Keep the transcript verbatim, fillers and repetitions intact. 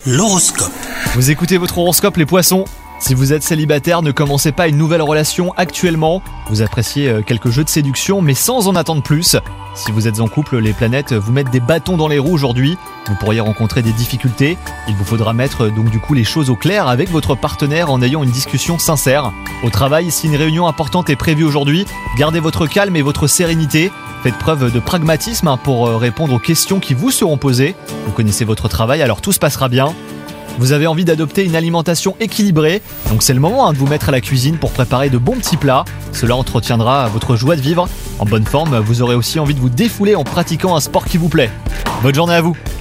L'horoscope. Vous écoutez votre horoscope les poissons. Si vous êtes célibataire, ne commencez pas une nouvelle relation actuellement. Vous appréciez quelques jeux de séduction, mais sans en attendre plus. Si vous êtes en couple, les planètes vous mettent des bâtons dans les roues aujourd'hui. Vous pourriez rencontrer des difficultés. Il vous faudra mettre donc du coup les choses au clair avec votre partenaire en ayant une discussion sincère. Au travail, si une réunion importante est prévue aujourd'hui, gardez votre calme et votre sérénité. Faites preuve de pragmatisme pour répondre aux questions qui vous seront posées. Vous connaissez votre travail, alors tout se passera bien. Vous avez envie d'adopter une alimentation équilibrée, donc c'est le moment hein, de vous mettre à la cuisine pour préparer de bons petits plats. Cela entretiendra votre joie de vivre. En bonne forme, vous aurez aussi envie de vous défouler en pratiquant un sport qui vous plaît. Bonne journée à vous!